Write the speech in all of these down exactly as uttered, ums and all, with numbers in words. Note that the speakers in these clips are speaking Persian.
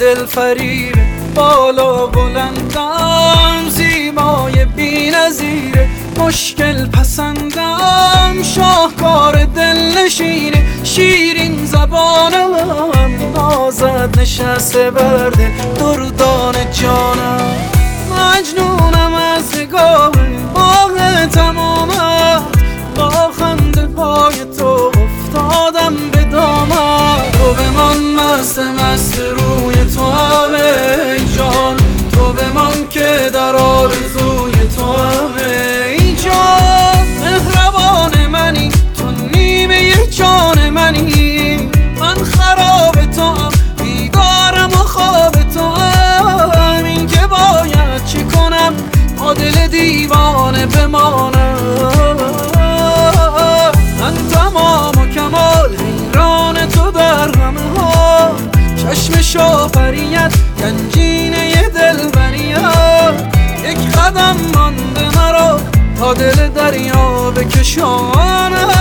دل فریب بالا بلندم، زیبای بی نظیره، مشکل پسندم، شاهکار دل نشینه، شیرین زبانم، نازد نشسته برده دردان جانم. مجنونم از نگاه باغ تمامت، با خنده های تو افتادم به دامت. تو بمان مست مست روی تو همه جان، تو بمان که در آرزوی تو همه جان. مهربان منی تو نیمه جان منی، من خراب تو هم بیدارم و خواب تو هم. این که باید چه کنم با دل دیوانه بمانم. من تمام و کمال حیران تو در همه ها، چشم شافریت گنجینه دلبریت. یک قدم مانده مرا تا دل دریا بکشانم.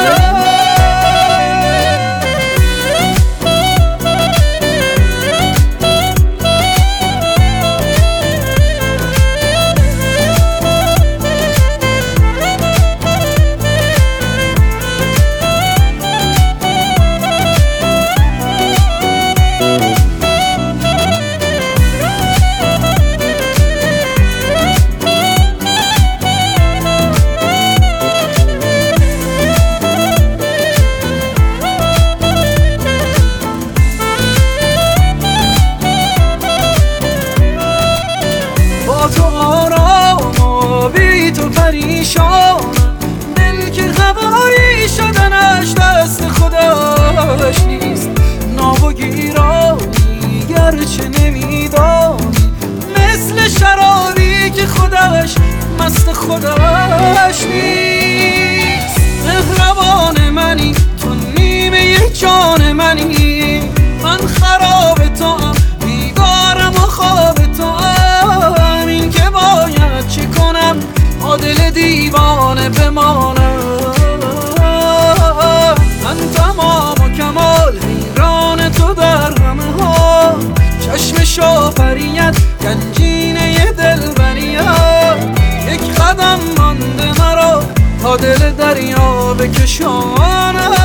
تو آرام و بی تو پریشان، دل که خبری شدنش دست خودش نیست. ناب و گیرانی گرچه نمیدانی، مثل شرابی که خودش مست خودش نیست. مهربان منی تو نیمه جان منی، من خراب تو هم بیدارم و خواب تو هم. این که باید چه کنم با دل دیوانه بمانم. من تمام و کمال حیران تو در همه ها، چشم شافریت گنجینه دلبریت. یک قدم مانده مرا تا دل دریا بکشانم.